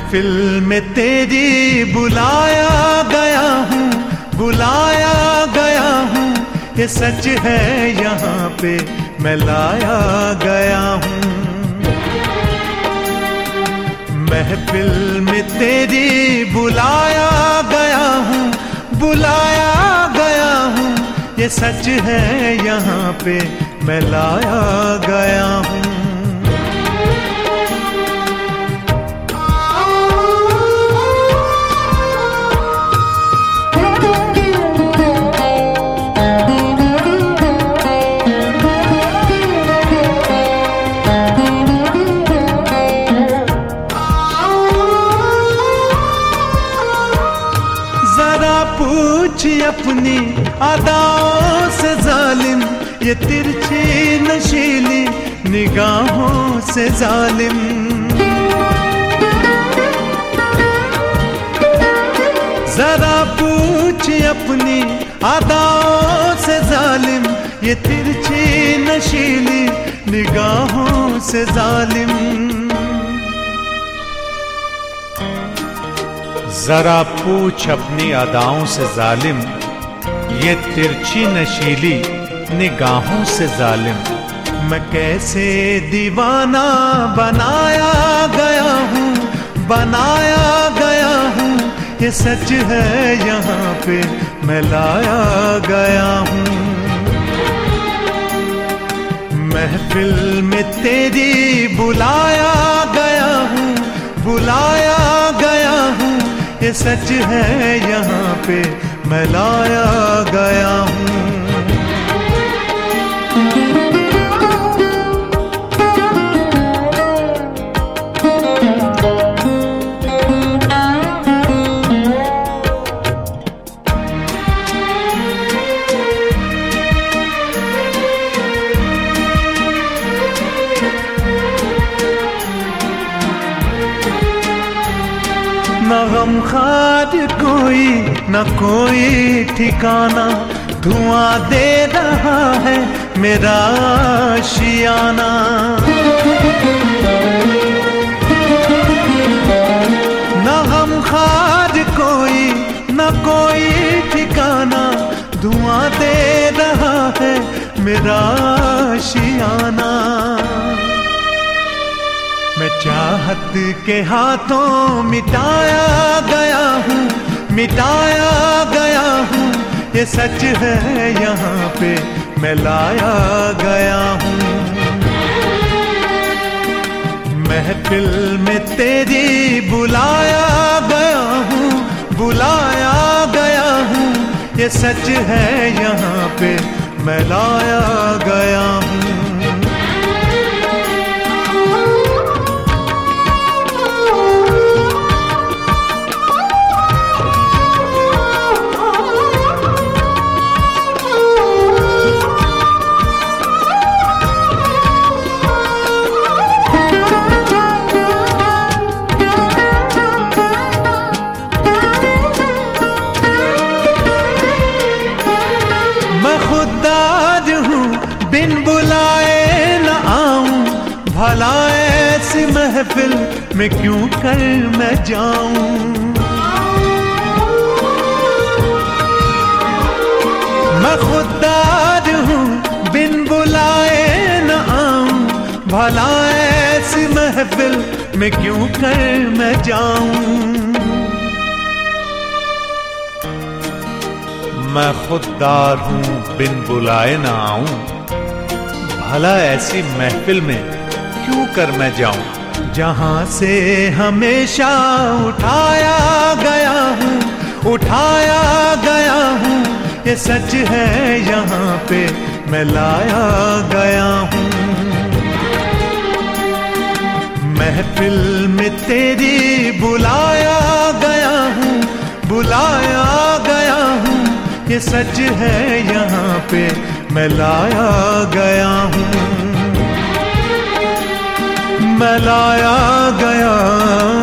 महफिल में तेरी बुलाया गया हूँ, बुलाया गया हूँ, ये सच है यहाँ पे मैं लाया गया हूँ। महफिल में तेरी बुलाया गया हूँ, बुलाया गया हूँ, ये सच है यहाँ पे मैं लाया गया हूँ। पूछ अपनी अदाओं से जालिम, ये तिरछी नशीली निगाहों से जालिम। जरा पूछ अपनी अदाओं से जालिम, ये तिरछी नशीली निगाहों से जालिम। जरा पूछ अपनी अदाओं से जालिम, ये तिरछी नशीली निगाहों से जालिम। मैं कैसे दीवाना बनाया गया हूँ, बनाया गया हूँ, ये सच है यहाँ पे मैं लाया गया हूँ। महफिल में तेरी बुलाया गया हूँ, बुलाया गया हूँ, ये सच है यहाँ पे मैं लाया गया हूँ। न गमखार कोई न कोई ठिकाना, धुआं दे रहा है मेरा आशियाना। न गमखार कोई न कोई ठिकाना, धुआं दे रहा है मेरा आशियाना। मैं चाहत के हाथों मिटाया गया हूँ, मिटाया गया हूँ, ये सच है यहाँ पे मैं लाया गया हूँ। महफिल में तेरी बुलाया गया हूँ, बुलाया गया हूँ, ये सच है यहाँ पे मैं लाया गया हूँ। खुददार हूँ बिन बुलाए न आऊं, भला ऐसी महफिल में क्यों कर मैं जाऊं। मैं खुददार हूँ बिन बुलाए न आऊं, भला ऐसी महफिल में क्यों कर मैं जाऊं। मैं खुददार हूँ बिन बुलाए ना आऊं, भला ऐसी महफिल में क्यों कर मैं जाऊं। जहां से हमेशा उठाया गया हूँ, उठाया गया हूँ, ये सच है यहाँ पे मैं लाया गया हूँ। महफिल में तेरी बुलाया गया हूँ, बुलाया गया हूँ, ये सच है यहाँ पे मैं लाया गया हूँ, मैं लाया गया